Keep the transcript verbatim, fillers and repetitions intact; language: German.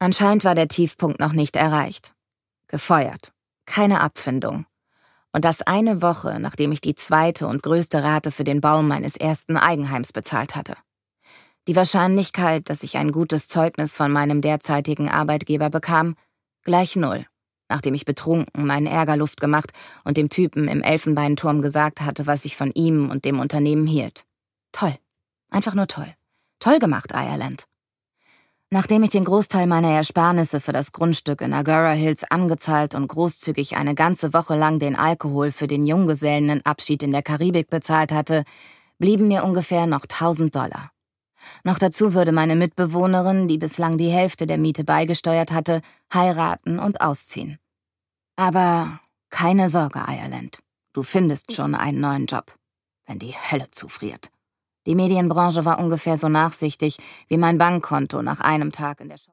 Anscheinend war der Tiefpunkt noch nicht erreicht. Gefeuert. Keine Abfindung. Und das eine Woche, nachdem ich die zweite und größte Rate für den Bau meines ersten Eigenheims bezahlt hatte. Die Wahrscheinlichkeit, dass ich ein gutes Zeugnis von meinem derzeitigen Arbeitgeber bekam, gleich null, nachdem ich betrunken meinen Ärger Luft gemacht und dem Typen im Elfenbeinturm gesagt hatte, was ich von ihm und dem Unternehmen hielt. Toll. Einfach nur toll. Toll gemacht, Ireland. Nachdem ich den Großteil meiner Ersparnisse für das Grundstück in Agora Hills angezahlt und großzügig eine ganze Woche lang den Alkohol für den Junggesellenabschied in der Karibik bezahlt hatte, blieben mir ungefähr noch tausend Dollar. Noch dazu würde meine Mitbewohnerin, die bislang die Hälfte der Miete beigesteuert hatte, heiraten und ausziehen. Aber keine Sorge, Ireland. Du findest schon einen neuen Job, wenn die Hölle zufriert. Die Medienbranche war ungefähr so nachsichtig wie mein Bankkonto nach einem Tag in der Shop.